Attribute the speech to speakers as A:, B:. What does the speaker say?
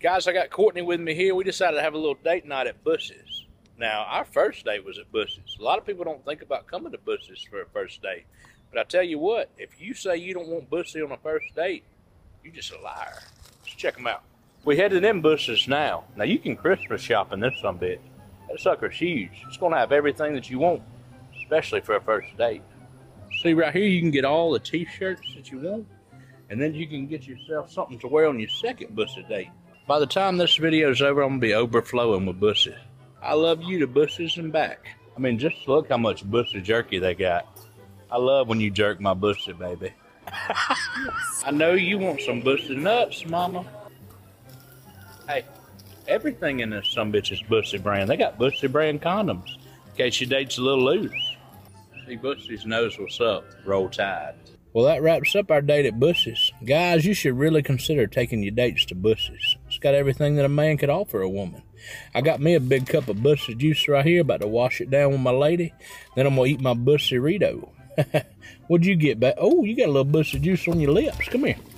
A: Guys, I got Courtney with me here. We decided to have a little date night at Buss's. Now, our first date was at Buss's. A lot of people don't think about coming to Buss's for a first date. But I tell you what, if you say you don't want Bussy on a first date, you're just a liar. Let's check them out. We headed in Buss's now. Now, you can Christmas shop in this sumbitch. That sucker's huge. It's going to have everything that you want, especially for a first date. See, right here, you can get all the t-shirts that you want, and then you can get yourself something to wear on your second Bussy date. By the time this video's over, I'm going to be overflowing with Bussy. I love you to Bussys and back. I mean, just look how much Bussy jerky they got. I love when you jerk my Bussy, baby. I know you want some Bussy nuts, mama. Hey, everything in this sumbitch is Bussy brand. They got Bussy brand condoms in case your date's a little loose. See, Bussy's knows what's up. Roll Tide. Well, that wraps up our date at Bussy's. Guys, you should really consider taking your dates to Bussy's. It's got everything that a man could offer a woman. I got me a big cup of Bussy juice right here, about to wash it down with my lady. Then I'm going to eat my Bussy-rito. What'd you get back? Oh, you got a little Bussy juice on your lips. Come here.